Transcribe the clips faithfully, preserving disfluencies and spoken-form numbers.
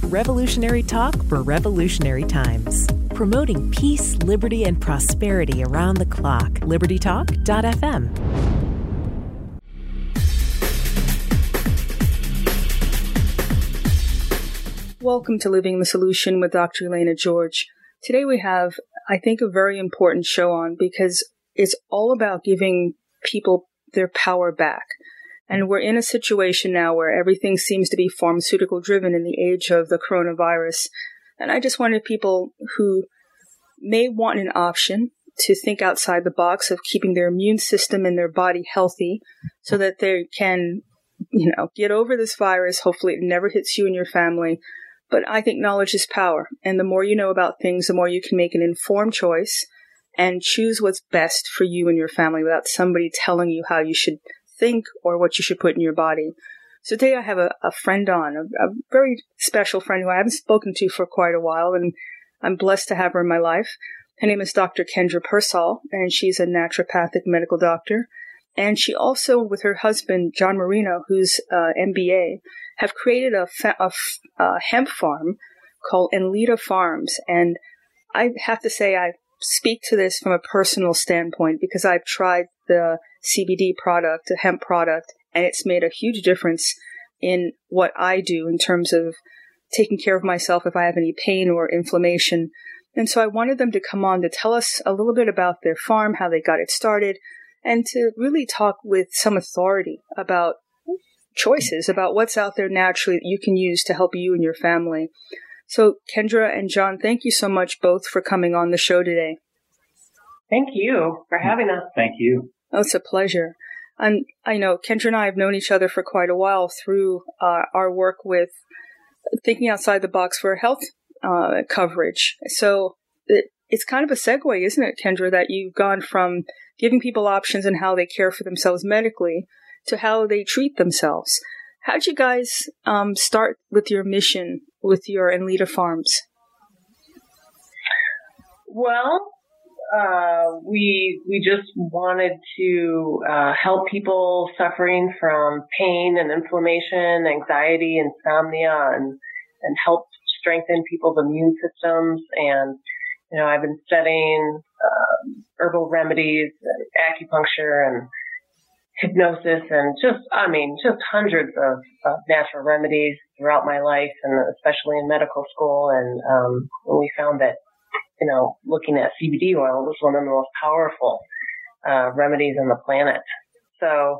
Revolutionary talk for revolutionary times. Promoting peace, liberty, and prosperity around the clock. liberty talk dot f m. Welcome to Living the Solution with Doctor Elena George. Today we have, I think, a very important show on because it's all about giving people their power back. And we're in a situation now where everything seems to be pharmaceutical driven in the age of the coronavirus. And I just wanted people who may want an option to think outside the box of keeping their immune system and their body healthy so that they can, you know, get over this virus. Hopefully it never hits you and your family. But I think knowledge is power. And the more you know about things, the more you can make an informed choice and choose what's best for you and your family without somebody telling you how you should think or what you should put in your body. So today I have a, a friend on, a, a very special friend who I haven't spoken to for quite a while, and I'm blessed to have her in my life. Her name is Doctor Kendra Pearsall, and she's a naturopathic medical doctor. And she also, with her husband, John Marino, who's uh, M B A, have created a, fa- a, f- a hemp farm called Enlita Farms. And I have to say I speak to this from a personal standpoint because I've tried the C B D product, a hemp product, and it's made a huge difference in what I do in terms of taking care of myself if I have any pain or inflammation. And so I wanted them to come on to tell us a little bit about their farm, how they got it started, and to really talk with some authority about choices, about what's out there naturally that you can use to help you and your family. So Kendra and John, thank you so much both for coming on the show today. Thank you for having us. Thank you. Oh, it's a pleasure. And I know Kendra and I have known each other for quite a while through uh, our work with thinking outside the box for health uh, coverage. So it, it's kind of a segue, isn't it, Kendra, that you've gone from giving people options and how they care for themselves medically to how they treat themselves. How'd you guys um, start with your mission with your Enlita Farms? Well, uh, we we just wanted to uh, help people suffering from pain and inflammation, anxiety, insomnia, and and help strengthen people's immune systems. And you know, I've been studying um, herbal remedies, and acupuncture, and hypnosis, and just, I mean, just hundreds of, of natural remedies throughout my life, and especially in medical school. And um, we found that, you know, looking at C B D oil was one of the most powerful uh, remedies on the planet. So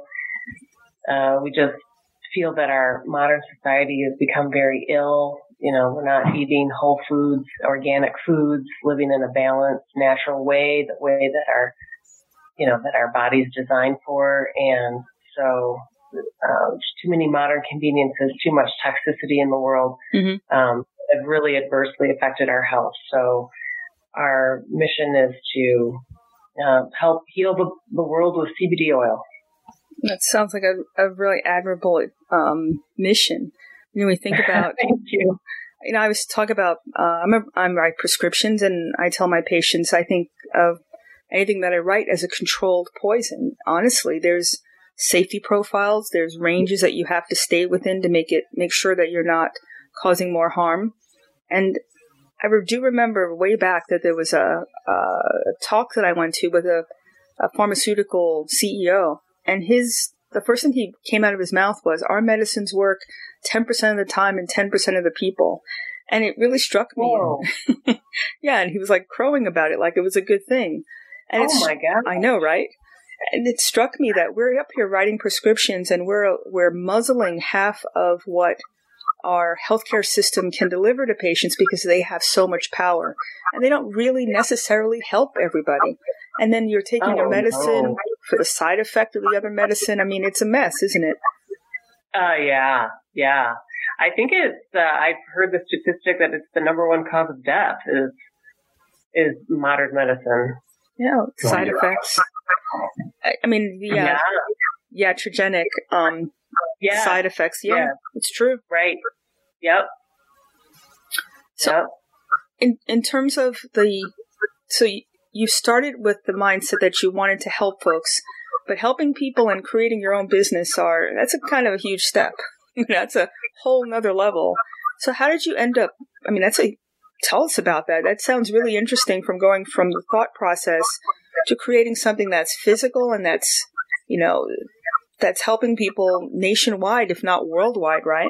uh, we just feel that our modern society has become very ill. You know, we're not eating whole foods, organic foods, living in a balanced, natural way, the way that our you know, that our body's designed for. And so uh, too many modern conveniences, too much toxicity in the world, mm-hmm. um, have really adversely affected our health. So our mission is to uh, help heal the, the world with C B D oil. That sounds like a, a really admirable um, mission. You know, we think about... Thank you. You know, I was talk about, uh, I'm a, I write prescriptions, and I tell my patients, I think of anything that I write as a controlled poison. Honestly, there's safety profiles, there's ranges that you have to stay within to make it make sure that you're not causing more harm. And I do remember way back that there was a, a talk that I went to with a, a pharmaceutical C E O, and his the first thing he came out of his mouth was, "Our medicines work ten percent of the time in ten percent of the people." And it really struck me. Yeah, and he was like crowing about it like it was a good thing. And oh my God! I know, right? And it struck me that we're up here writing prescriptions, and we're we're muzzling half of what our healthcare system can deliver to patients because they have so much power, and they don't really necessarily help everybody. And then you're taking oh, a medicine no. for the side effect of the other medicine. I mean, it's a mess, isn't it? Uh, yeah, yeah. I think it's. Uh, I've heard the statistic that it's the number one cause of death is is modern medicine. Yeah, side effects. I mean, the uh, yeah. iatrogenic um, yeah. side effects. Yeah, yeah, it's true. Right. Yep. So, yep. in in terms of the, so you, you started with the mindset that you wanted to help folks, but helping people and creating your own business are that's a kind of a huge step. That's a whole nother level. So how did you end up, I mean, that's a, tell us about that. That sounds really interesting, from going from the thought process to creating something that's physical and that's, you know, that's helping people nationwide, if not worldwide, right?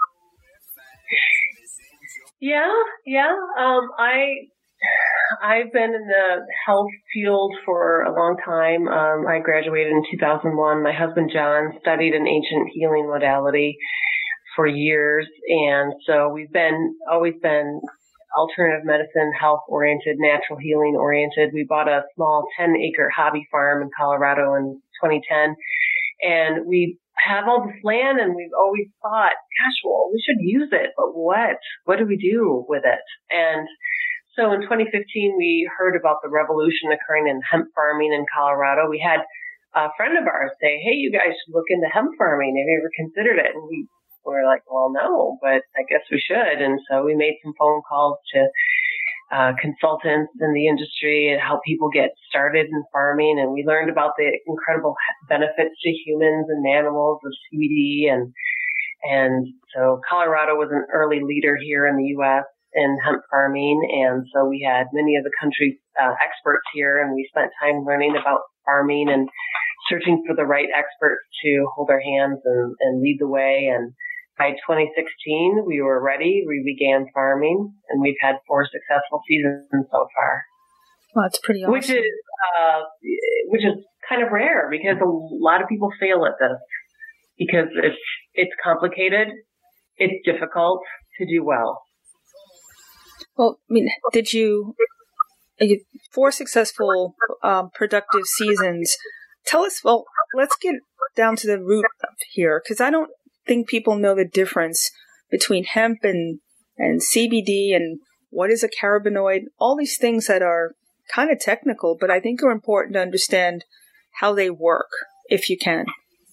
Yeah, yeah. Um, I, I've been in the health field for a long time. Um, I graduated in two thousand one. My husband, John, studied an ancient healing modality for years. And so we've been, always been alternative medicine, health-oriented, natural healing-oriented. We bought a small ten acre hobby farm in Colorado in twenty ten. And we have all this land, and we've always thought, gosh, well, we should use it, but what? What do we do with it? And so in twenty fifteen, we heard about the revolution occurring in hemp farming in Colorado. We had a friend of ours say, hey, you guys should look into hemp farming. Have you ever considered it? And we were like, well, no, but I guess we should. And so we made some phone calls to uh, consultants in the industry and help people get started in farming. And we learned about the incredible benefits to humans and animals of C B D. And, and so Colorado was an early leader here in the U S in hemp farming. And so we had many of the country's uh, experts here, and we spent time learning about farming and searching for the right experts to hold our hands and, and lead the way. And by twenty sixteen, we were ready. We began farming, and we've had four successful seasons so far. Well, that's pretty awesome. Which is, uh, which is kind of rare, because a lot of people fail at this because it's, it's complicated. It's difficult to do well. Well, I mean, did you, you four successful, um, productive seasons? Tell us, well, let's get down to the root of here, because I don't think people know the difference between hemp and, and C B D and what is a cannabinoid, all these things that are kind of technical, but I think are important to understand how they work, if you can.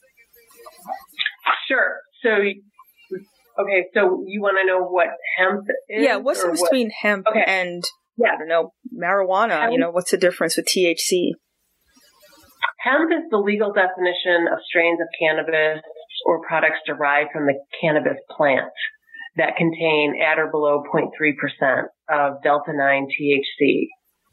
Sure. So, okay, so you want to know what hemp is? Yeah, what's the difference between hemp okay. and, yeah. I don't know, marijuana? Hemp. You know, what's the difference with T H C? Hemp is the legal definition of strains of cannabis or products derived from the cannabis plant that contain at or below zero point three percent of delta nine T H C.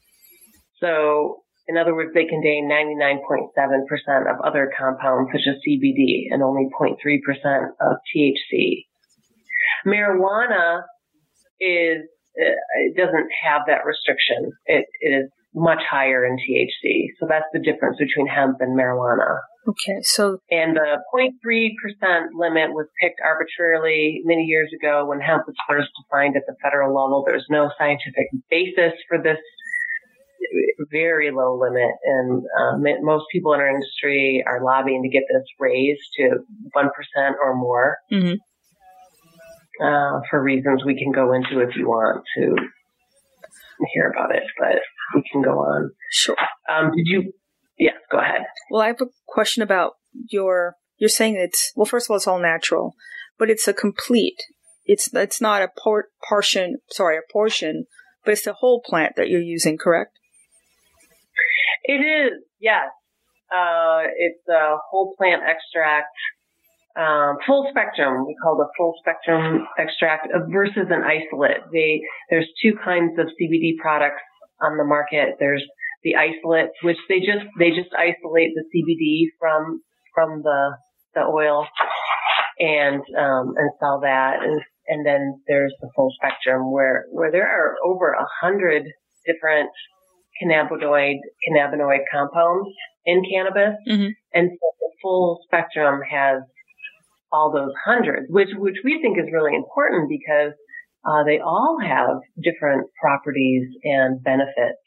So, in other words, they contain ninety-nine point seven percent of other compounds such as C B D and only zero point three percent of T H C. Marijuana is, it doesn't have that restriction. It, it is much higher in T H C. So that's the difference between hemp and marijuana. Okay, so... And the zero point three percent limit was picked arbitrarily many years ago when hemp was first defined at the federal level. There's no scientific basis for this very low limit. And um, most people in our industry are lobbying to get this raised to one percent or more. Mm-hmm. Uh, for reasons we can go into if you want to hear about it, but we can go on. Sure. Um, did you, yes, go ahead. Well, I have a question about your, you're saying it's, well, first of all, it's all natural, but it's a complete, it's, it's not a por- portion, sorry, a portion, but it's the whole plant that you're using, correct? It is, yes. Uh, it's a whole plant extract. Um, full spectrum, we call the full spectrum extract versus an isolate. They, there's two kinds of C B D products on the market. There's the isolate, which they just, they just isolate the C B D from, from the, the oil and, um, and sell that. And, and then there's the full spectrum where, where there are over a hundred different cannabinoid, cannabinoid compounds in cannabis. Mm-hmm. And so the full spectrum has all those hundreds, which which we think is really important because uh, they all have different properties and benefits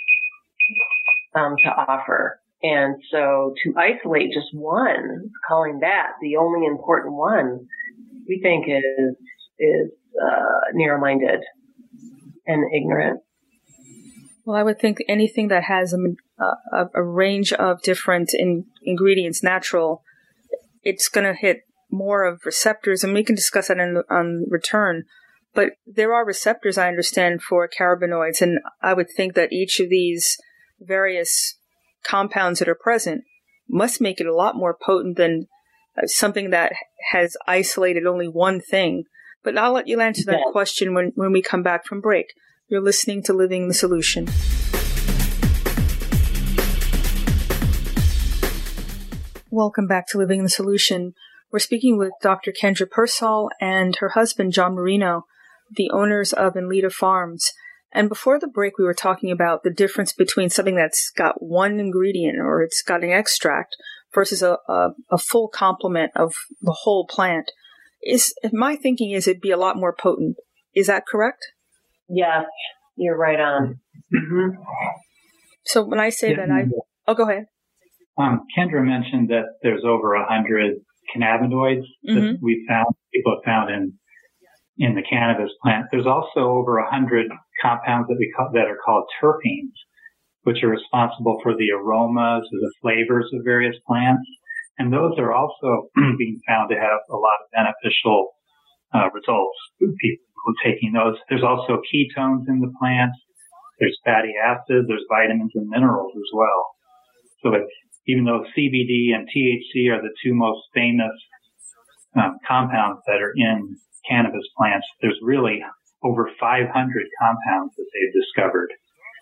um, to offer. And so to isolate just one, calling that the only important one, we think is is uh, narrow-minded and ignorant. Well, I would think anything that has a, a, a range of different in, ingredients, natural, it's going to hit more of receptors, and we can discuss that in on return. But there are receptors, I understand, for cannabinoids, and I would think that each of these various compounds that are present must make it a lot more potent than something that has isolated only one thing. But I'll let you answer that yeah. question when, when we come back from break. You're listening to Living the Solution. Welcome back to Living the Solution. We're speaking with Doctor Kendra Pearsall and her husband, John Marino, the owners of Enlita Farms. And before the break, we were talking about the difference between something that's got one ingredient or it's got an extract versus a, a, a full complement of the whole plant. Is my thinking is it'd be a lot more potent. Is that correct? Yes, you're right on. Mm-hmm. So when I say yeah, that, I oh, go ahead. Um, Kendra mentioned that there's over a hundred cannabinoids mm-hmm. that we found people have found in in the cannabis plant. There's also over a hundred compounds that we call, that are called terpenes, which are responsible for the aromas or the flavors of various plants. And those are also being found to have a lot of beneficial uh, results with people taking those. There's also ketones in the plants. There's fatty acids. There's vitamins and minerals as well. So it's, even though C B D and T H C are the two most famous um, compounds that are in cannabis plants, there's really over five hundred compounds that they've discovered.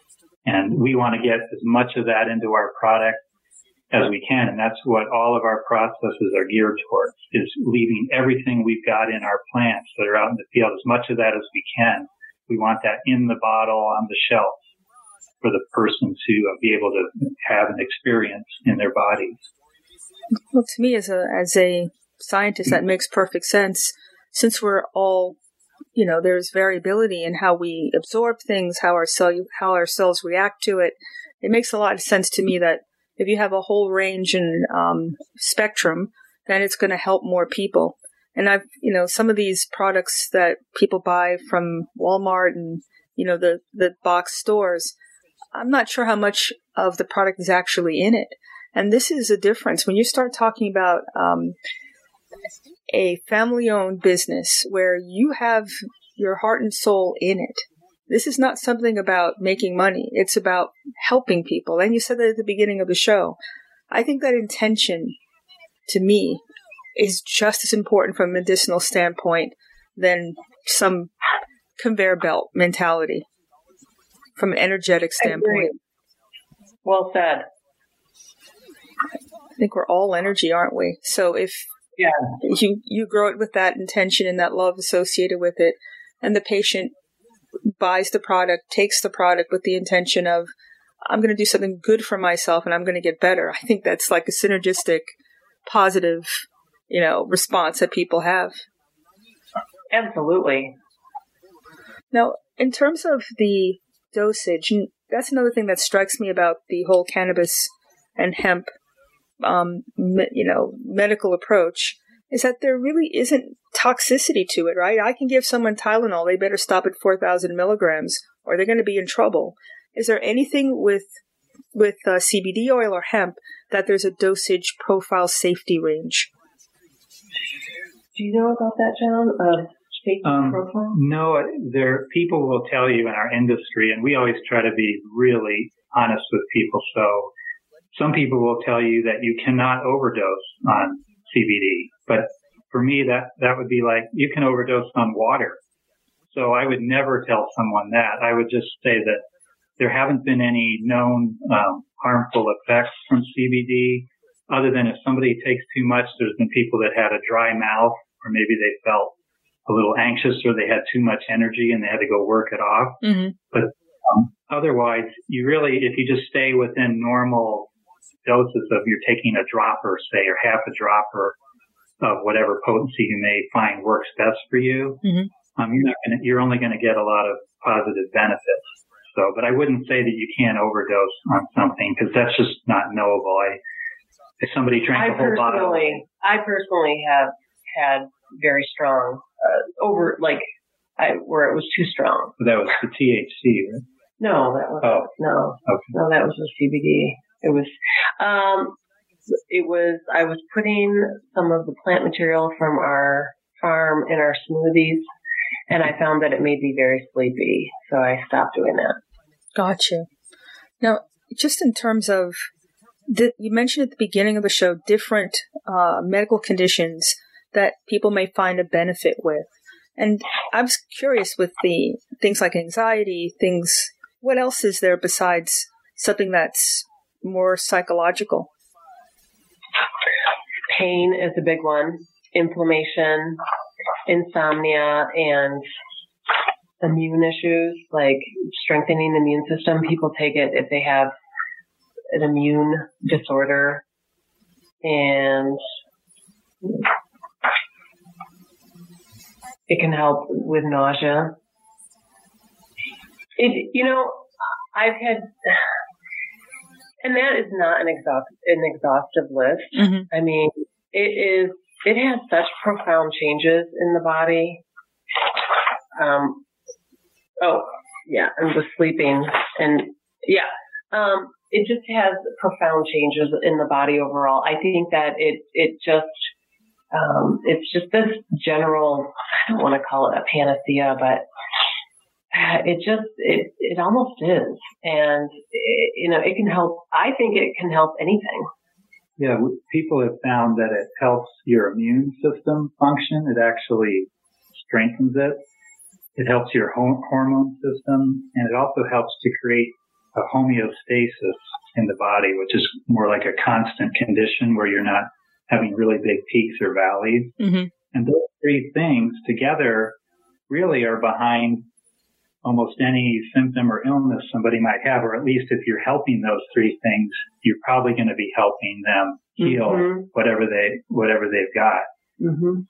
And we want to get as much of that into our product as we can. And that's what all of our processes are geared towards, is leaving everything we've got in our plants that are out in the field, as much of that as we can. We want that in the bottle on the shelf for the person to be able to have an experience in their bodies. Well, to me, as a as a scientist, that makes perfect sense. Since we're all, you know, there's variability in how we absorb things, how our cell, how our cells react to it. It makes a lot of sense to me that if you have a whole range and um, spectrum, then it's going to help more people. And I've, you know, some of these products that people buy from Walmart and, you know, the, the box stores, I'm not sure how much of the product is actually in it. And this is a difference. When you start talking about um, a family-owned business where you have your heart and soul in it, this is not something about making money. It's about helping people. And you said that at the beginning of the show. I think that intention, to me, is just as important from a medicinal standpoint than some conveyor belt mentality from an energetic standpoint. Well said. I think we're all energy, aren't we? So if yeah. you, you grow it with that intention and that love associated with it, and the patient buys the product, takes the product with the intention of, I'm going to do something good for myself and I'm going to get better. I think that's like a synergistic, positive, you know, response that people have. Absolutely. Now, in terms of the dosage, and that's another thing that strikes me about the whole cannabis and hemp, um, me, you know, medical approach, is that there really isn't toxicity to it, right? I can give someone Tylenol, they better stop at four thousand milligrams or they're going to be in trouble. Is there anything with with uh, C B D oil or hemp that there's a dosage profile safety range? Do you know about that, John? Uh, safety um, profile? No, there people will tell you in our industry, and we always try to be really honest with people. So some people will tell you that you cannot overdose on C B D, but for me, that, that would be like, you can overdose on water. So I would never tell someone that. I would just say that there haven't been any known um, harmful effects from C B D, other than if somebody takes too much. There's been people that had a dry mouth, or maybe they felt a little anxious, or they had too much energy and they had to go work it off. Mm-hmm. But um, otherwise, you really, if you just stay within normal doses of, you're taking a dropper, say, or half a dropper of whatever potency you may find works best for you, mm-hmm. um, you're not gonna, you're only going to get a lot of positive benefits. So, but I wouldn't say that you can't overdose on something, because that's just not knowable. I, if somebody drank I a whole bottle, I personally have had very strong uh, over, like, I, where it was too strong. That was the T H C, right? No, that was oh. no, okay. no, that was the C B D. It was, um, it was. I was putting some of the plant material from our farm in our smoothies, and I found that it made me very sleepy, so I stopped doing that. Gotcha. Now, just in terms of, the, you mentioned at the beginning of the show different uh, medical conditions that people may find a benefit with. And I was curious with the things like anxiety, things, what else is there besides something that's more psychological? Pain is a big one. Inflammation, insomnia, and immune issues like strengthening the immune system. People take it if they have an immune disorder, and it can help with nausea. It, you know, I've had, and that is not an exhaust, an exhaustive list. Mm-hmm. I mean, it is, it has such profound changes in the body. Um, oh, yeah, and with sleeping, and yeah, um, it just has profound changes in the body overall. I think that it, it just, um, it's just this general, I don't want to call it a panacea, but it just, it, it almost is. And, it, you know, it can help, I think it can help anything. Yeah, people have found that it helps your immune system function. It actually strengthens it. It helps your hormone system, and it also helps to create a homeostasis in the body, which is more like a constant condition where you're not having really big peaks or valleys. Mm-hmm. And those three things together really are behind almost any symptom or illness somebody might have, or at least if you're helping those three things, you're probably going to be helping them heal mm-hmm. whatever they whatever they've got. Mm-hmm.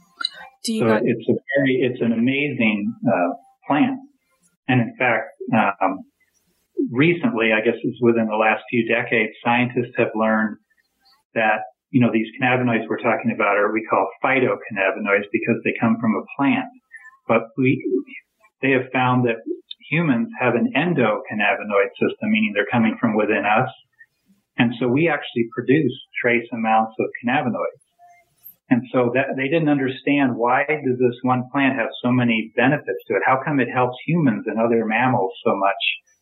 Do you so not- it's a very it's an amazing uh, plant, and in fact, um, recently, I guess it's within the last few decades, scientists have learned that you know these cannabinoids we're talking about are we call phytocannabinoids because they come from a plant, but we they have found that humans have an endocannabinoid system, meaning they're coming from within us. And so we actually produce trace amounts of cannabinoids. And so that they didn't understand, why does this one plant have so many benefits to it? How come it helps humans and other mammals so much?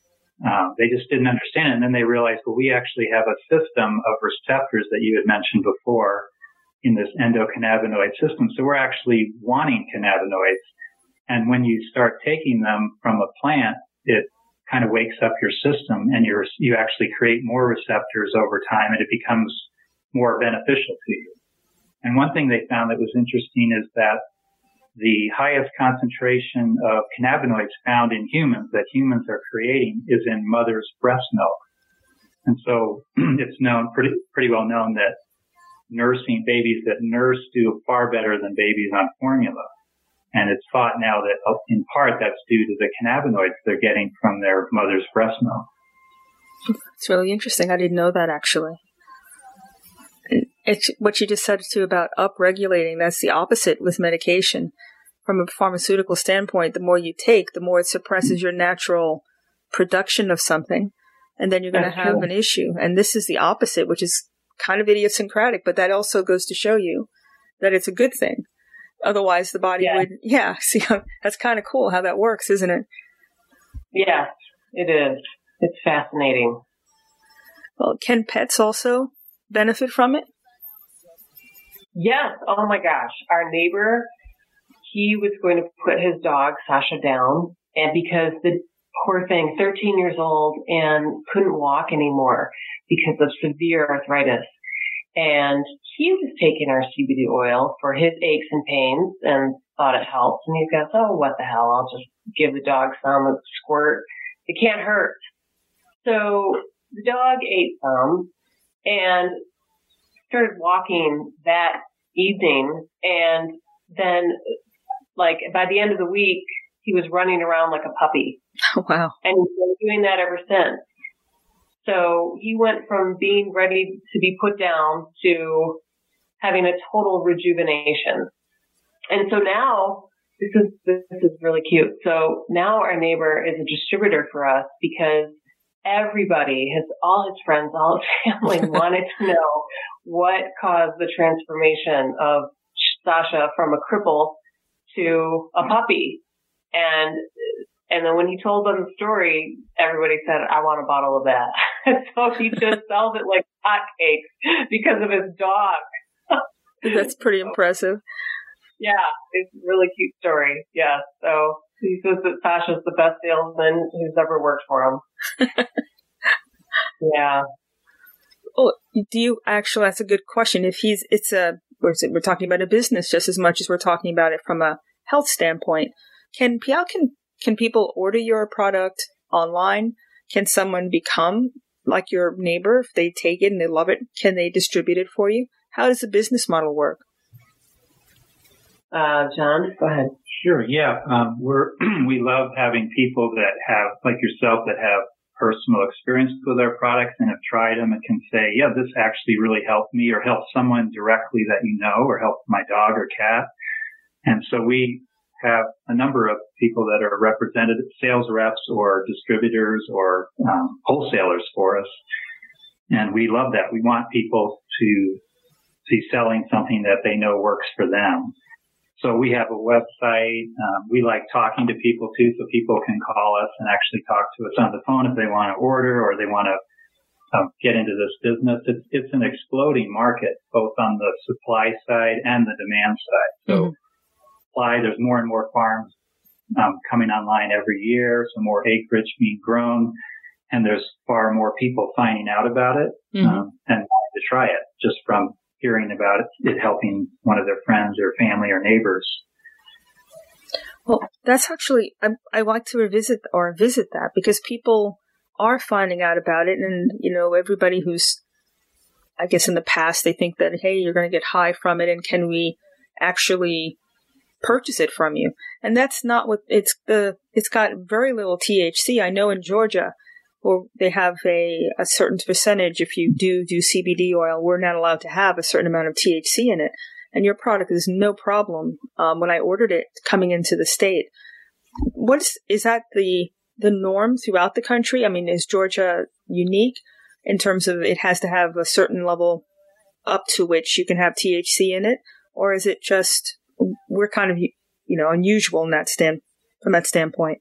Um, they just didn't understand it. And then they realized, well, we actually have a system of receptors that you had mentioned before in this endocannabinoid system. So we're actually wanting cannabinoids. And when you start taking them from a plant, it kind of wakes up your system, and you're, you actually create more receptors over time, and it becomes more beneficial to you. And one thing they found that was interesting is that the highest concentration of cannabinoids found in humans that humans are creating is in mother's breast milk. And so it's known, pretty, pretty well known that nursing babies that nurse do far better than babies on formula. And it's thought now that in part that's due to the cannabinoids they're getting from their mother's breast milk. It's really interesting. I didn't know that, actually. It's what you just said too about upregulating. That's the opposite with medication. From a pharmaceutical standpoint, the more you take, the more it suppresses your natural production of something, and then you're going to have true. an issue. And this is the opposite, which is kind of idiosyncratic, but that also goes to show you that it's a good thing. Otherwise, the body yeah. would, yeah, see, that's kind of cool how that works, isn't it? Yeah, it is. It's fascinating. Well, can pets also benefit from it? Yes. Oh my gosh. Our neighbor, he was going to put his dog, Sasha, down, and because the poor thing, thirteen years old, and couldn't walk anymore because of severe arthritis. And he was taking our C B D oil for his aches and pains and thought it helped. And he goes, oh, what the hell? I'll just give the dog some and squirt. It can't hurt. So the dog ate some and started walking that evening. And then, like, by the end of the week, he was running around like a puppy. Oh, wow. And he's been doing that ever since. So he went from being ready to be put down to having a total rejuvenation. And so now, this is this is really cute. So now our neighbor is a distributor for us because everybody, his all his friends, all his family wanted to know what caused the transformation of Sasha from a cripple to a puppy. And And then when he told them the story, everybody said, I want a bottle of that. And so he just sells it like hotcakes because of his dog. That's pretty impressive. Yeah, it's a really cute story. Yeah, so he says that Sasha's the best salesman who's ever worked for him. Yeah. Oh, do you actually? That's a good question. If he's, it's a, we're, we're talking about a business just as much as we're talking about it from a health standpoint. Can Pial can can people order your product online? Can someone become like your neighbor if they take it and they love it? Can they distribute it for you? How does the business model work? Uh, John, go ahead. Sure. Yeah, um, we're we love having people that have, like yourself, that have personal experience with our products and have tried them and can say, yeah, this actually really helped me or helped someone directly that you know or helped my dog or cat. And so we have a number of people that are represented, sales reps or distributors or um, wholesalers for us. And we love that. We want people to be selling something that they know works for them. So we have a website. Um, we like talking to people too, so people can call us and actually talk to us on the phone if they want to order or they want to um, get into this business. It's, it's an exploding market, both on the supply side and the demand side. So mm-hmm. supply, there's more and more farms um, coming online every year, so more acreage being grown, and there's far more people finding out about it mm-hmm. um, and wanting to try it just from hearing about it, it helping one of their friends or family or neighbors. Well, that's actually, I, I like to revisit or visit that because people are finding out about it. And, you know, everybody who's, I guess in the past, they think that, hey, you're going to get high from it. And can we actually purchase it from you? And that's not what it's the, it's got very little T H C. I know in Georgia, or they have a, a certain percentage. If you do do C B D oil, we're not allowed to have a certain amount of T H C in it. And your product is no problem. Um, when I ordered it coming into the state, what is, is that the, the norm throughout the country? I mean, is Georgia unique in terms of it has to have a certain level up to which you can have T H C in it? Or is it just, we're kind of, you know, unusual in that stand, from that standpoint?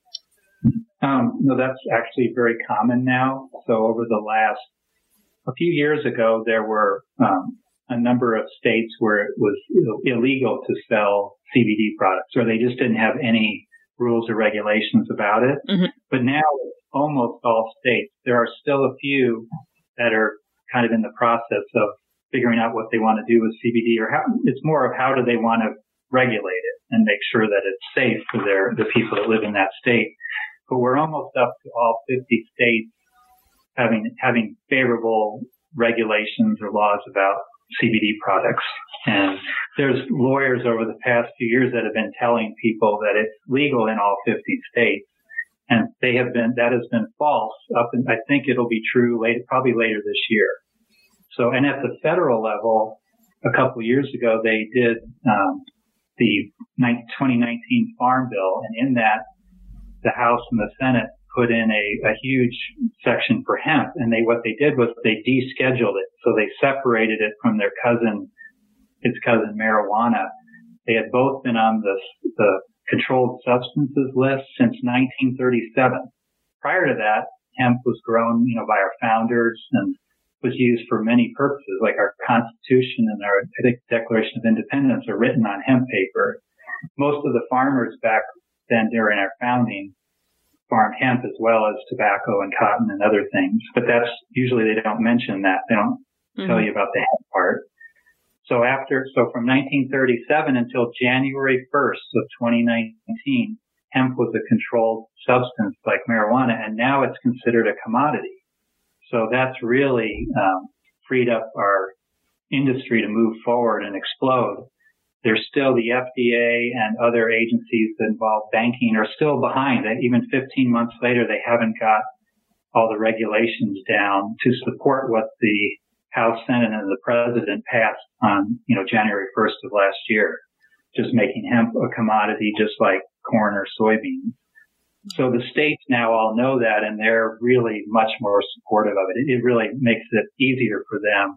Um, no, that's actually very common now. So over the last, a few years ago, there were um, a number of states where it was illegal to sell C B D products, or they just didn't have any rules or regulations about it. Mm-hmm. But now it's almost all states. There are still a few that are kind of in the process of figuring out what they want to do with C B D, or how, it's more of how do they want to regulate it and make sure that it's safe for their, the people that live in that state. But we're almost up to all fifty states having having favorable regulations or laws about C B D products. And there's lawyers over the past few years that have been telling people that it's legal in all fifty states. And they have been, that has been false up and I think it'll be true later, probably later this year. So, and at the federal level, a couple of years ago, they did, um, the twenty nineteen Farm Bill. And in that, the House and the Senate put in a, a huge section for hemp. And they, what they did was they descheduled it. So they separated it from their cousin, its cousin marijuana. They had both been on the, the controlled substances list since nineteen thirty-seven. Prior to that, hemp was grown, you know, by our founders and was used for many purposes, like our Constitution and our Declaration of Independence are written on hemp paper. Most of the farmers back then during our founding farmed hemp as well as tobacco and cotton and other things. But that's usually they don't mention that. They don't mm-hmm. tell you about the hemp part. So after, so from nineteen thirty-seven until January first of twenty nineteen, hemp was a controlled substance like marijuana, and now it's considered a commodity. So that's really um, freed up our industry to move forward and explode. There's still the F D A and other agencies that involve banking are still behind. Even fifteen months later, they haven't got all the regulations down to support what the House, Senate, and the President passed on, you know, January first of last year, just making hemp a commodity just like corn or soybeans. So the states now all know that, and they're really much more supportive of it. It really makes it easier for them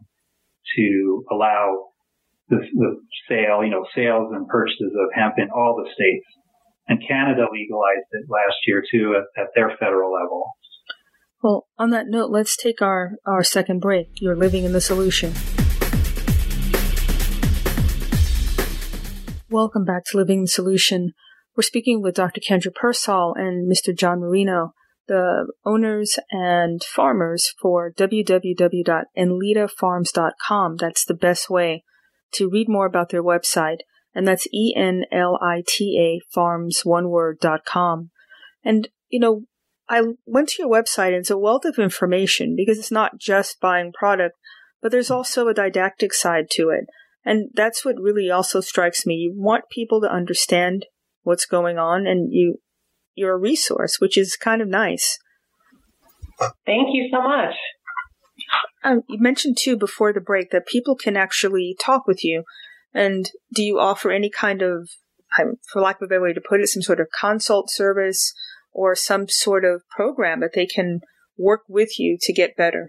to allow the, the sale, you know, sales and purchases of hemp in all the states. And Canada legalized it last year too at, at their federal level. Well, on that note, let's take our, our second break. You're living in the solution. Welcome back to Living the Solution. We're speaking with Doctor Kendra Pearsall and Mister John Marino, the owners and farmers for w w w dot enlita farms dot com. That's the best way to read more about their website. And that's E N L I T A farms, one word, dot com. And, you know, I went to your website and it's a wealth of information because it's not just buying product, but there's also a didactic side to it. And that's what really also strikes me. You want people to understand what's going on, and you, you're a resource, which is kind of nice. Thank you so much. Um, you mentioned, too, before the break that people can actually talk with you. And do you offer any kind of, for lack of a better way to put it, some sort of consult service or some sort of program that they can work with you to get better?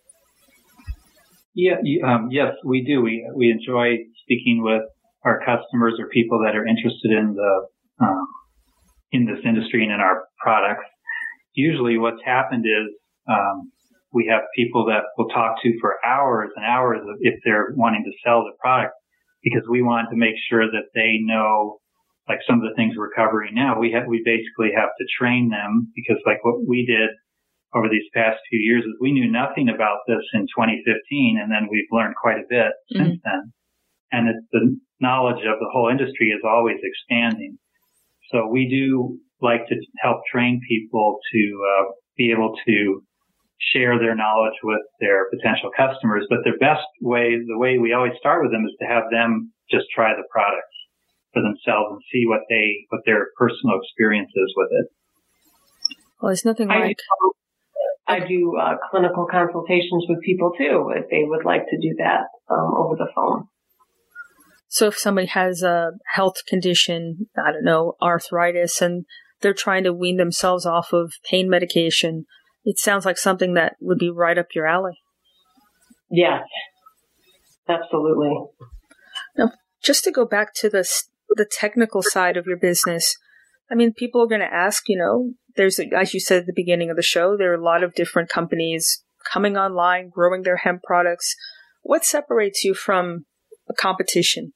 Yeah, um, yes, we do. We we enjoy speaking with our customers or people that are interested in the um, in this industry and in our products. Usually, what's happened is um, we have people that we'll talk to for hours and hours if they're wanting to sell the product, because we want to make sure that they know, like some of the things we're covering now. We have we basically have to train them, because like what we did over these past few years is we knew nothing about this in twenty fifteen, and then we've learned quite a bit mm-hmm. since then. And it's the knowledge of the whole industry is always expanding. So we do like to help train people to uh, be able to share their knowledge with their potential customers. But the best way, the way we always start with them, is to have them just try the products for themselves and see what they, what their personal experience is with it. Well, there's nothing like... I do uh, clinical consultations with people, too, if they would like to do that um, over the phone. So if somebody has a health condition, I don't know, arthritis, and they're trying to wean themselves off of pain medication, it sounds like something that would be right up your alley. Yes, absolutely. Now, just to go back to the, the technical side of your business, I mean, people are going to ask, you know, there's, as you said at the beginning of the show, there are a lot of different companies coming online, growing their hemp products. What separates you from a competition?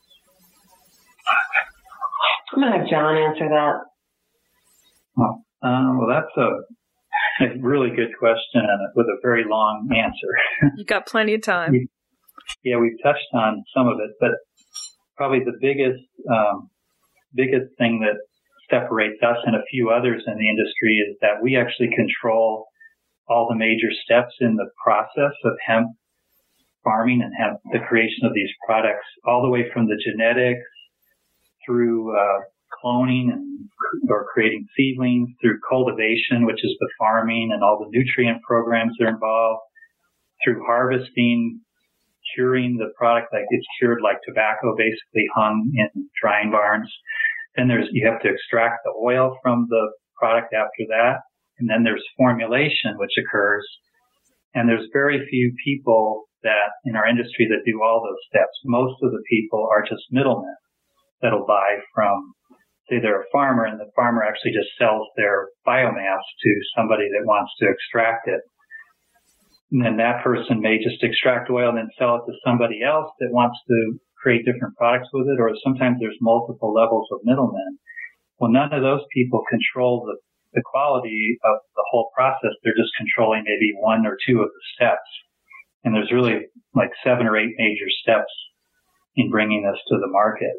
I'm going to have John answer that. Well, uh, well that's a, a really good question and with a very long answer. You got plenty of time. we, yeah, we've touched on some of it, but probably the biggest, um, biggest thing that separates us and a few others in the industry is that we actually control all the major steps in the process of hemp farming and hemp, the creation of these products, all the way from the genetics through uh, cloning and or creating seedlings, through cultivation, which is the farming and all the nutrient programs that are involved, through harvesting, curing the product, like it's cured like tobacco, basically hung in drying barns. Then there's, you have to extract the oil from the product after that. And then there's formulation, which occurs. And there's very few people that in our industry that do all those steps. Most of the people are just middlemen that'll buy from, say they're a farmer, and the farmer actually just sells their biomass to somebody that wants to extract it. And then that person may just extract oil and then sell it to somebody else that wants to create different products with it, or sometimes there's multiple levels of middlemen. Well, none of those people control the, the quality of the whole process. They're just controlling maybe one or two of the steps. And there's really like seven or eight major steps in bringing this to the market.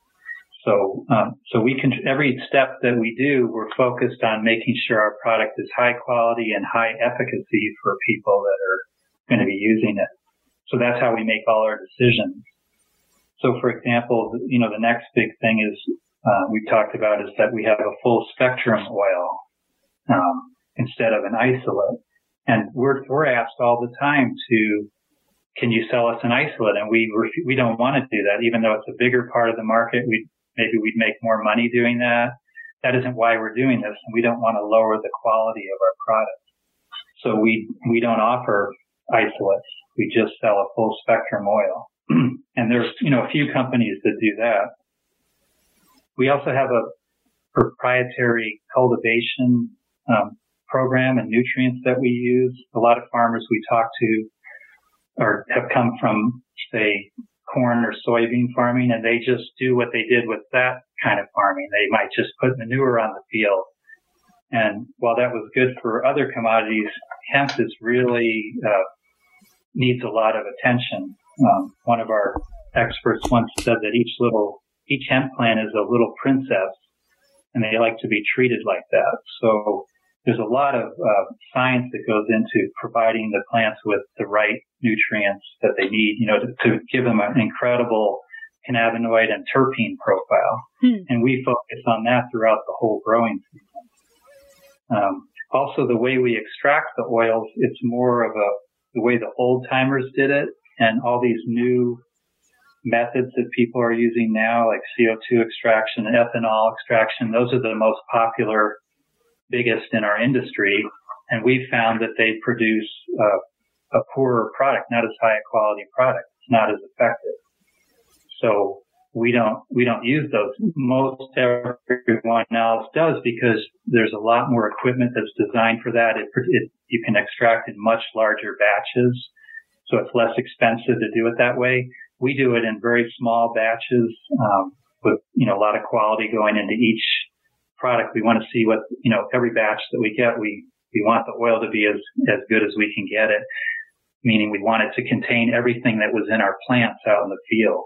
So, um, so we can, every step that we do, we're focused on making sure our product is high quality and high efficacy for people that are going to be using it. So that's how we make all our decisions. So, for example, you know, the next big thing is uh, we've talked about is that we have a full spectrum oil um, instead of an isolate, and we're we're asked all the time to, can you sell us an isolate? And we we don't want to do that, even though it's a bigger part of the market. We maybe we'd make more money doing that. That isn't why we're doing this, and we don't want to lower the quality of our product. So we we don't offer isolates. We just sell a full spectrum oil. And there's, you know, a few companies that do that. We also have a proprietary cultivation um, program and nutrients that we use. A lot of farmers we talk to are have come from, say, corn or soybean farming, and they just do what they did with that kind of farming. They might just put manure on the field. And while that was good for other commodities, hemp is really uh, needs a lot of attention. Um, one of our experts once said that each little, each hemp plant is a little princess, and they like to be treated like that. So there's a lot of uh, science that goes into providing the plants with the right nutrients that they need, you know, to, to give them an incredible cannabinoid and terpene profile. Hmm. And we focus on that throughout the whole growing season. Um, also, the way we extract the oils, it's more of a the way the old timers did it, and all these new methods that people are using now, like C O two extraction, ethanol extraction. Those are the most popular, biggest in our industry, and we found that they produce uh, a poorer product, not as high a quality product. It's not as effective. So we don't we don't use those. Most everyone else does, because there's a lot more equipment that's designed for that. It, it you can extract in much larger batches, so it's less expensive to do it that way. We do it in very small batches um, with you know a lot of quality going into each product. We want to see what you know every batch that we get. We we want the oil to be as as good as we can get it, meaning we want it to contain everything that was in our plants out in the field.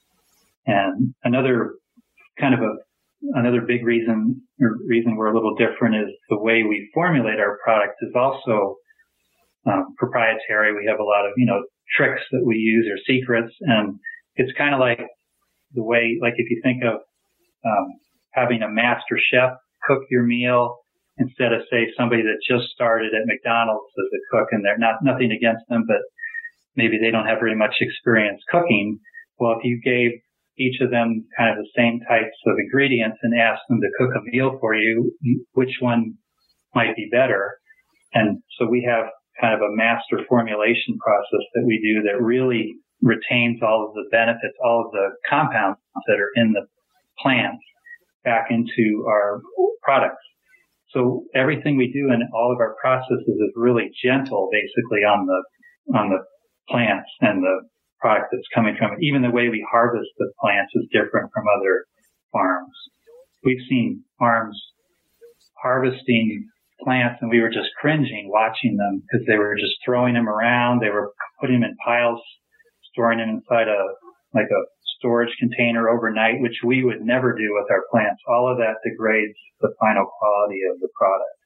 And another kind of a another big reason or reason we're a little different is the way we formulate our product is also um, proprietary. We have a lot of you know tricks that we use or secrets, and it's kind of like the way, like if you think of um, having a master chef cook your meal instead of say somebody that just started at McDonald's as a cook, and they're not nothing against them, but maybe they don't have very much experience cooking. Well, if you gave each of them kind of the same types of ingredients and ask them to cook a meal for you, which one might be better? And so we have kind of a master formulation process that we do that really retains all of the benefits, all of the compounds that are in the plants back into our products. So everything we do in all of our processes is really gentle, basically, on the on the plants and the product that's coming from it. Even the way we harvest the plants is different from other farms. We've seen farms harvesting plants, and we were just cringing watching them because they were just throwing them around. They were putting them in piles, storing them inside a like a storage container overnight, which we would never do with our plants. All of that degrades the final quality of the product.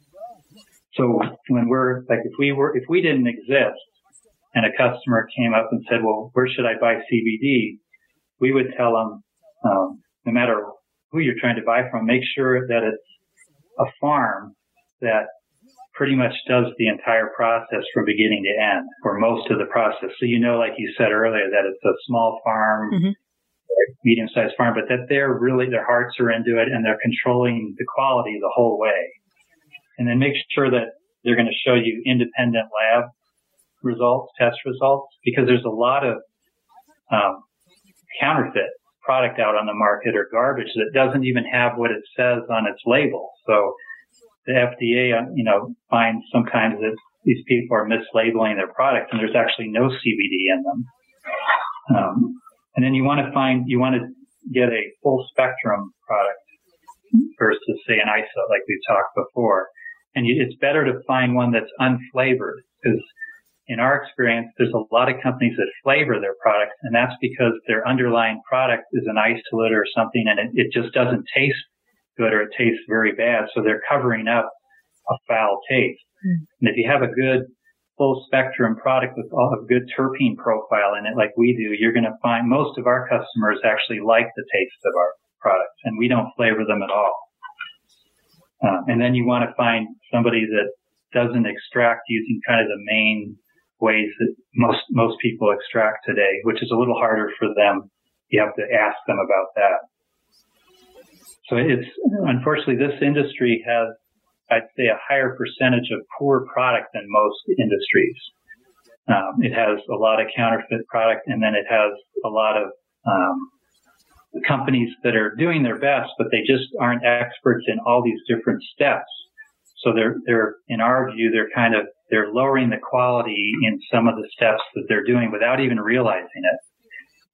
So when we're like, if we were, if we didn't exist, and a customer came up and said, well, where should I buy C B D? We would tell them, um, no matter who you're trying to buy from, make sure that it's a farm that pretty much does the entire process from beginning to end, or most of the process. So you know, like you said earlier, that it's a small farm, mm-hmm. medium-sized farm, but that they're really, their hearts are into it and they're controlling the quality the whole way. And then make sure that they're going to show you independent lab results, test results, because there's a lot of um, counterfeit product out on the market or garbage that doesn't even have what it says on its label. So the F D A, you know, finds sometimes that these people are mislabeling their products, and there's actually no C B D in them. Um, and then you want to find, you want to get a full spectrum product versus say an isolate, like we've talked before. And you, it's better to find one that's unflavored, because in our experience, there's a lot of companies that flavor their products, and that's because their underlying product is an isolate or something, and it, it just doesn't taste good, or it tastes very bad, so they're covering up a foul taste. Mm. And if you have a good full spectrum product with a good terpene profile in it, like we do, you're going to find most of our customers actually like the taste of our products, and we don't flavor them at all. Uh, and then you want to find somebody that doesn't extract using kind of the main ways that most most people extract today, which is a little harder for them. You have to ask them about that. So it's, unfortunately, this industry has, I'd say, a higher percentage of poor product than most industries. Um, it has a lot of counterfeit product, and then it has a lot of um, companies that are doing their best, but they just aren't experts in all these different steps. So they're, they're, in our view, they're kind of, they're lowering the quality in some of the steps that they're doing without even realizing it.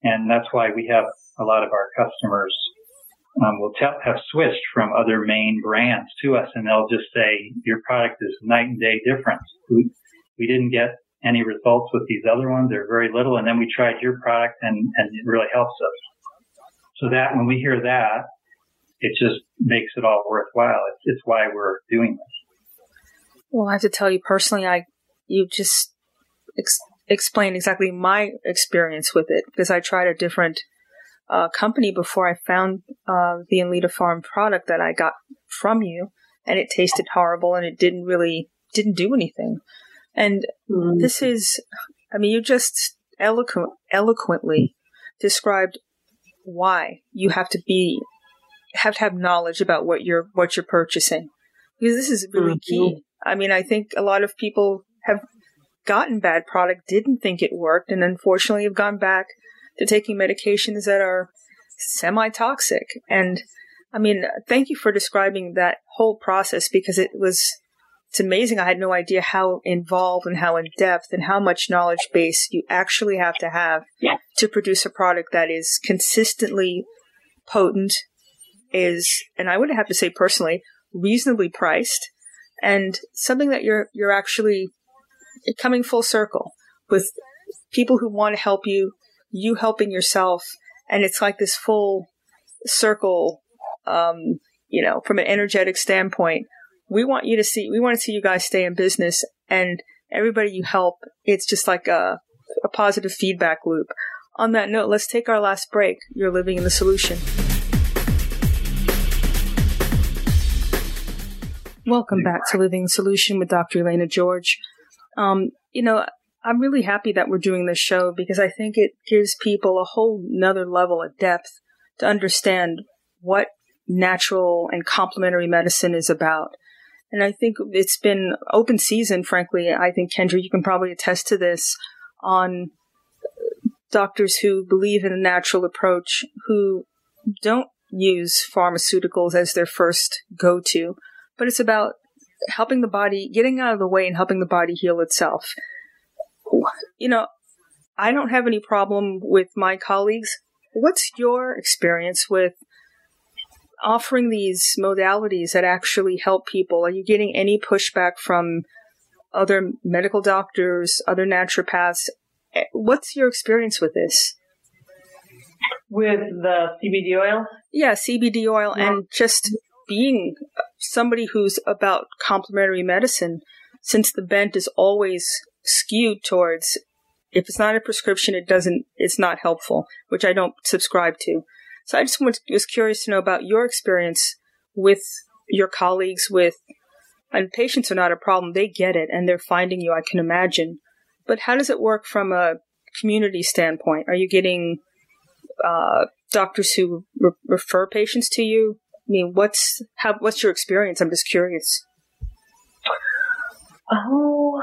And that's why we have a lot of our customers um, will tell, have switched from other main brands to us, and they'll just say, your product is night and day difference. We, we didn't get any results with these other ones. They're very little. And then we tried your product, and, and it really helps us. So that when we hear that, it just makes it all worthwhile. It's, it's why we're doing this. Well, I have to tell you personally, I you just ex- explained exactly my experience with it, because I tried a different uh, company before I found uh, the Enlita Farm product that I got from you, and it tasted horrible, and it didn't really didn't do anything. And mm. this is, I mean, you just eloquent, eloquently described why you have to be have to have knowledge about what you're what you're purchasing, because this is really key. I mean, I think a lot of people have gotten bad product, didn't think it worked, and unfortunately have gone back to taking medications that are semi-toxic. And I mean, thank you for describing that whole process, because it was it's amazing. I had no idea how involved and how in depth and how much knowledge base you actually have to have yeah. to produce a product that is consistently potent, is, and I would have to say personally, reasonably priced, and something that you're you're actually coming full circle with people who want to help you, you helping yourself, and it's like this full circle. Um, you know, from an energetic standpoint, we want you to see, we want to see you guys stay in business, and everybody you help, it's just like a a positive feedback loop. On that note, let's take our last break. You're living in the solution. Welcome back to Living Solution with Doctor Elena George. Um, you know, I'm really happy that we're doing this show, because I think it gives people a whole nother level of depth to understand what natural and complementary medicine is about. And I think it's been open season, frankly. I think, Kendra, you can probably attest to this, on doctors who believe in a natural approach, who don't use pharmaceuticals as their first go-to, but it's about helping the body, getting out of the way and helping the body heal itself. You know, I don't have any problem with my colleagues. What's your experience with offering these modalities that actually help people? Are you getting any pushback from other medical doctors, other naturopaths? What's your experience with this? With the C B D oil? Yeah, C B D oil, yeah. And just being somebody who's about complementary medicine, since the bent is always skewed towards, if it's not a prescription, it doesn't, it's not helpful, which I don't subscribe to. So I just was curious to know about your experience with your colleagues, with, and patients are not a problem. They get it, and they're finding you, I can imagine. But how does it work from a community standpoint? Are you getting uh, doctors who re- refer patients to you? I mean, what's how, what's your experience? I'm just curious. Oh,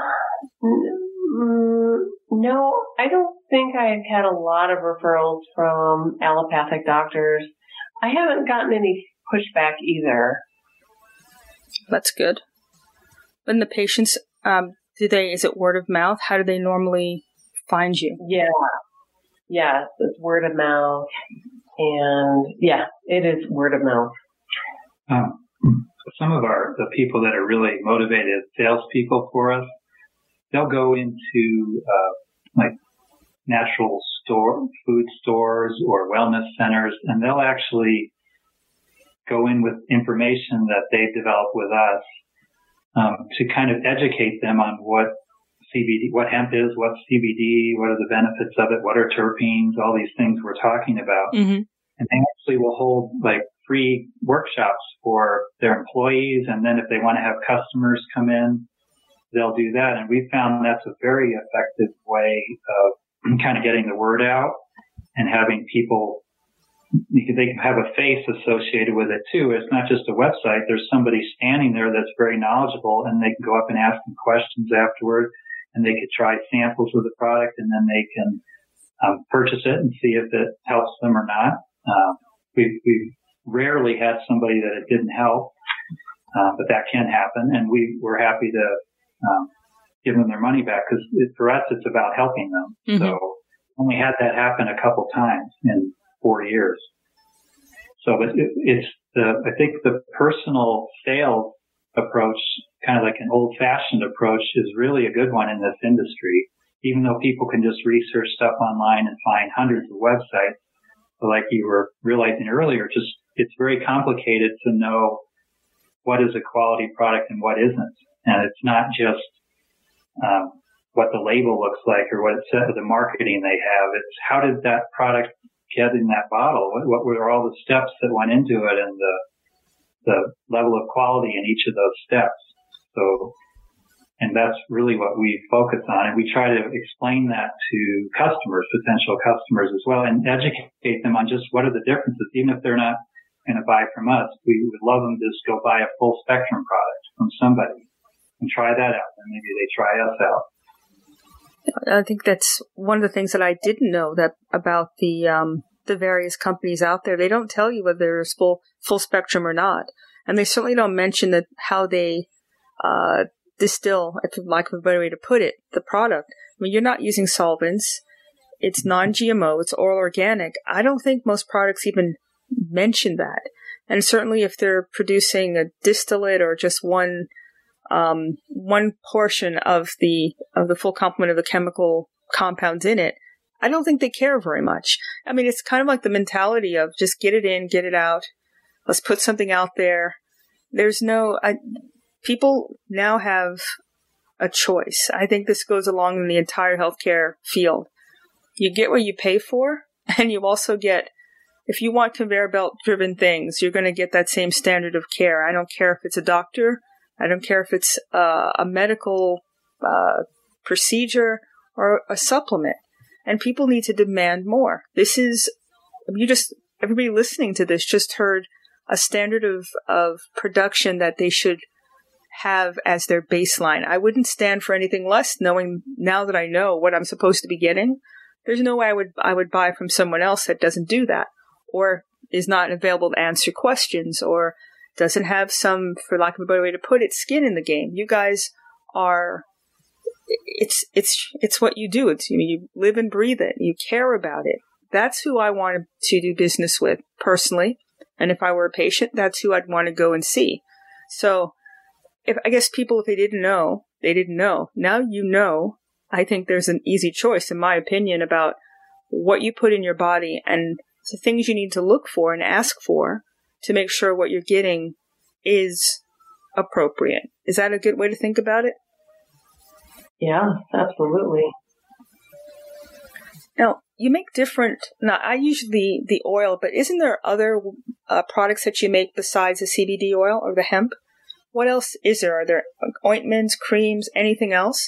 n- no, I don't think I've had a lot of referrals from allopathic doctors. I haven't gotten any pushback either. That's good. And the patients, um, do they, is it word of mouth? How do they normally find you? Yeah. Yes, it's word of mouth. And yeah, it is word of mouth. Um, some of our, the people that are really motivated salespeople for us, they'll go into, uh, like natural store, food stores or wellness centers, and they'll actually go in with information that they've developed with us, um, to kind of educate them on what C B D, what hemp is, what's C B D, what are the benefits of it, what are terpenes, all these things we're talking about. Mm-hmm. And they actually will hold like free workshops for their employees. And then if they want to have customers come in, they'll do that. And we found that's a very effective way of kind of getting the word out and having people, they can have a face associated with it too. It's not just a website. There's somebody standing there that's very knowledgeable, and they can go up and ask them questions afterward, and they could try samples of the product, and then they can um, purchase it and see if it helps them or not. Um, we, we rarely had somebody that it didn't help, uh, but that can happen, and we were happy to um, give them their money back, because for us it's about helping them. Mm-hmm. So only had that happen a couple times in four years. So it, it's the, I think the personal sales approach, kind of like an old-fashioned approach, is really a good one in this industry. Even though people can just research stuff online and find hundreds of websites, but like you were realizing earlier, just it's very complicated to know what is a quality product and what isn't. And it's not just um, what the label looks like or what it says, the marketing they have. It's how did that product get in that bottle? What, what were all the steps that went into it and the the level of quality in each of those steps? So, and that's really what we focus on. And we try to explain that to customers, potential customers as well, and educate them on just what are the differences. Even if they're not going to buy from us, we would love them to just go buy a full spectrum product from somebody and try that out. And maybe they try us out. I think that's one of the things that I didn't know that about the um, the various companies out there. They don't tell you whether there's full full spectrum or not, and they certainly don't mention that how they uh, distill, if lack of a better way to put it, the product. I mean, you're not using solvents. It's non-G M O. It's oral organic. I don't think most products even mention that. And certainly, if they're producing a distillate or just one. Um, one portion of the of the full complement of the chemical compounds in it, I don't think they care very much. I mean, it's kind of like the mentality of just get it in, get it out. Let's put something out there. There's no I, people now have a choice. I think this goes along in the entire healthcare field. You get what you pay for, and you also get, if you want conveyor belt driven things, you're going to get that same standard of care. I don't care if it's a doctor. I don't care if it's uh, a medical uh, procedure or a supplement. And people need to demand more. This is, you just, everybody listening to this just heard a standard of, of production that they should have as their baseline. I wouldn't stand for anything less, knowing now that I know what I'm supposed to be getting. There's no way I would, I would buy from someone else that doesn't do that or is not available to answer questions or doesn't have some, for lack of a better way to put it, skin in the game. You guys are, it's, it's, it's what you do. It's, you know, you live and breathe it. You care about it. That's who I want to do business with personally. And if I were a patient, that's who I'd want to go and see. So if, I guess people, if they didn't know, they didn't know. Now you know. I think there's an easy choice, in my opinion, about what you put in your body and the things you need to look for and ask for to make sure what you're getting is appropriate. Is that a good way to think about it? Yeah, absolutely. Now, you make different, now I use the, the oil, but isn't there other uh, products that you make besides the C B D oil or the hemp? What else is there? Are there ointments, creams, anything else?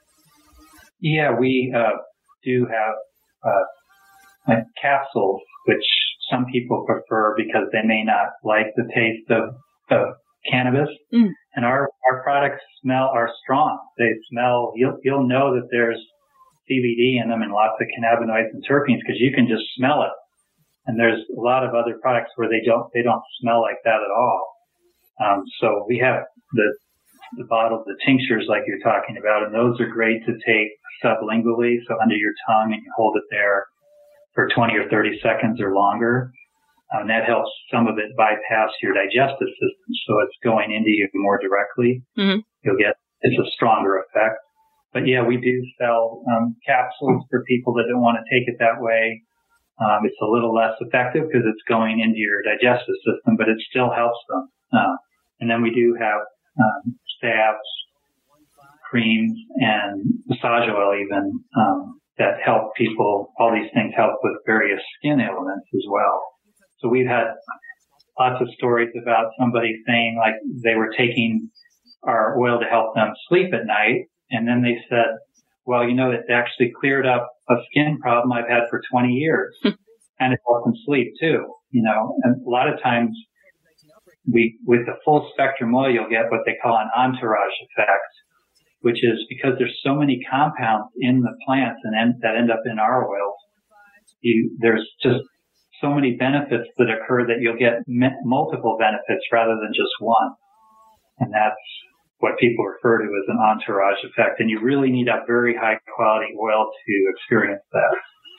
Yeah, we uh, do have uh, like capsules, which some people prefer because they may not like the taste of, of cannabis. Mm. And our, our products smell are strong. They smell, you'll, you'll know that there's C B D in them and lots of cannabinoids and terpenes because you can just smell it. And there's a lot of other products where they don't, they don't smell like that at all. Um, so we have the, the bottles, the tinctures like you're talking about, and those are great to take sublingually, so under your tongue, and you hold it there for twenty or thirty seconds or longer. Um, that helps some of it bypass your digestive system, so it's going into you more directly. Mm-hmm. You'll get, it's a stronger effect. But yeah, we do sell um, capsules for people that don't want to take it that way. Um, it's a little less effective because it's going into your digestive system, but it still helps them. Uh, and then we do have um, salves, creams, and massage oil even um, that help people. All these things help with various skin ailments as well. So we've had lots of stories about somebody saying like they were taking our oil to help them sleep at night, and then they said, well, you know, it actually cleared up a skin problem I've had for twenty years, and it helped them sleep too, you know. And a lot of times we, with the full spectrum oil, you'll get what they call an entourage effect, which is because there's so many compounds in the plants and en- that end up in our oils, you, there's just so many benefits that occur that you'll get m- multiple benefits rather than just one. And that's what people refer to as an entourage effect. And you really need a very high quality oil to experience that.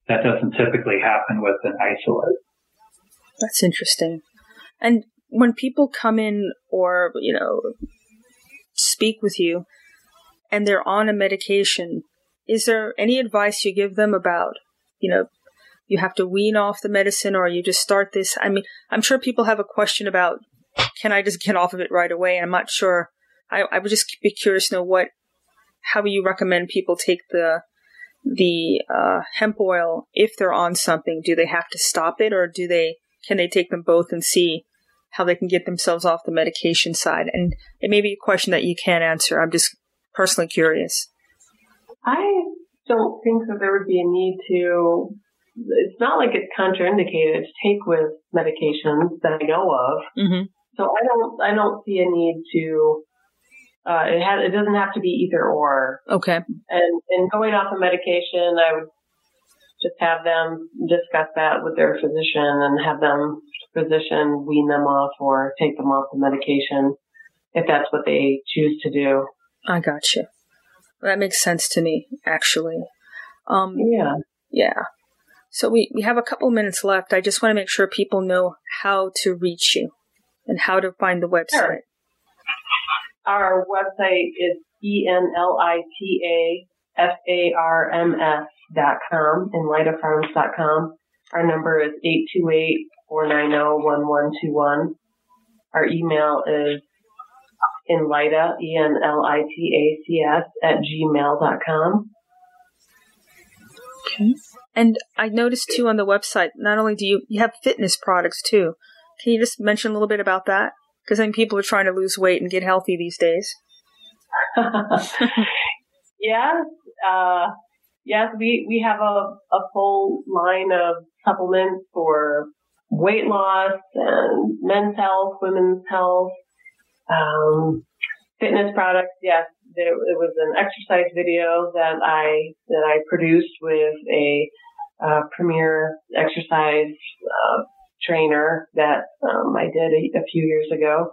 that doesn't typically happen with an isolate. That's interesting. And when people come in or, you know, speak with you and they're on a medication, is there any advice you give them about, you know, you have to wean off the medicine or you just start this? I mean, I'm sure people have a question about, can I just get off of it right away? I'm not sure. I, I would just be curious to know what, how you recommend people take the the uh, hemp oil if they're on something. Do they have to stop it, or do they can they take them both and see how they can get themselves off the medication side? And it may be a question that you can't answer. I'm just personally curious. I don't think that there would be a need to. It's not like it's contraindicated to take with medications that I know of. Mm-hmm. So I don't. I don't see a need to. Uh, it has. It doesn't have to be either or. Okay. And and going off of medication, I would just have them discuss that with their physician and have them physician wean them off or take them off the medication if that's what they choose to do. I got you. That makes sense to me, actually. Um, yeah. Yeah. So we, we have a couple minutes left. I just want to make sure people know how to reach you and how to find the website. Sure. Our website is E N L I T A F A R M S dot com, enlita farms dot com. Our number is eight two eight, four nine zero, one one two one. Our email is enlita, E N L I T A C S, at gmail dot com. Okay. And I noticed, too, on the website, not only do you, you have fitness products, too. Can you just mention a little bit about that? Because I think people are trying to lose weight and get healthy these days. Yes. Uh, yes, we, we have a, a full line of supplements for weight loss and men's health, women's health, um, fitness products. Yes, there, it was an exercise video that I that I produced with a uh, premier exercise uh, trainer that um, I did a, a few years ago.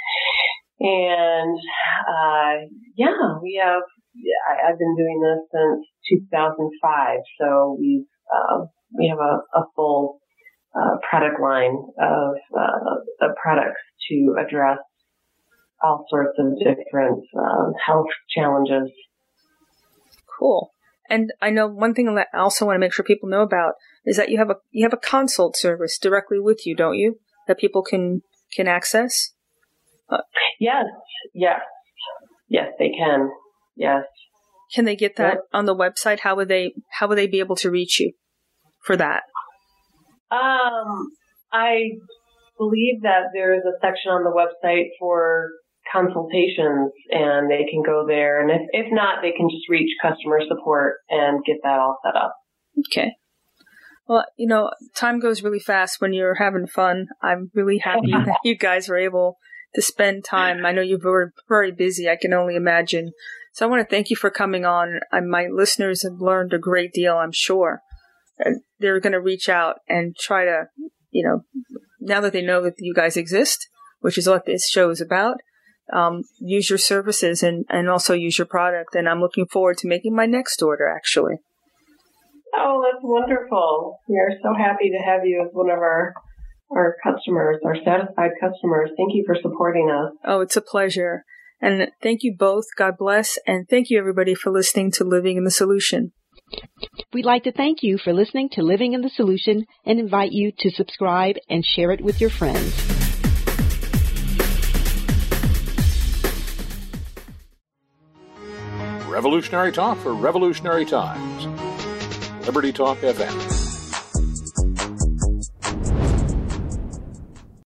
And, uh, yeah, we have, yeah, I, I've been doing this since two thousand five. So we've, uh, we have a, a full, uh, product line of, uh, of products to address all sorts of different, um, health challenges. Cool. And I know one thing that I also want to make sure people know about is that you have a, you have a consult service directly with you, don't you? That people can, can access? Uh, yes, yes, yes, they can. Yes. Can they get that yep. on the website? How would they, how would they be able to reach you for that? Um, I believe that there is a section on the website for consultations, and they can go there. And if, if not, they can just reach customer support and get that all set up. Okay. Well, you know, time goes really fast when you're having fun. I'm really happy that you guys were able to spend time. I know you were very busy. I can only imagine. So I want to thank you for coming on. I, my listeners have learned a great deal, I'm sure. And they're going to reach out and try to, you know, now that they know that you guys exist, which is what this show is about, um, use your services and, and also use your product. And I'm looking forward to making my next order, actually. Oh, that's wonderful. We are so happy to have you as one of our our customers, our satisfied customers. Thank you for supporting us. Oh, it's a pleasure. And thank you both. God bless. And thank you, everybody, for listening to Living in the Solution. We'd like to thank you for listening to Living in the Solution and invite you to subscribe and share it with your friends. Revolutionary talk for revolutionary times. Liberty Talk F M.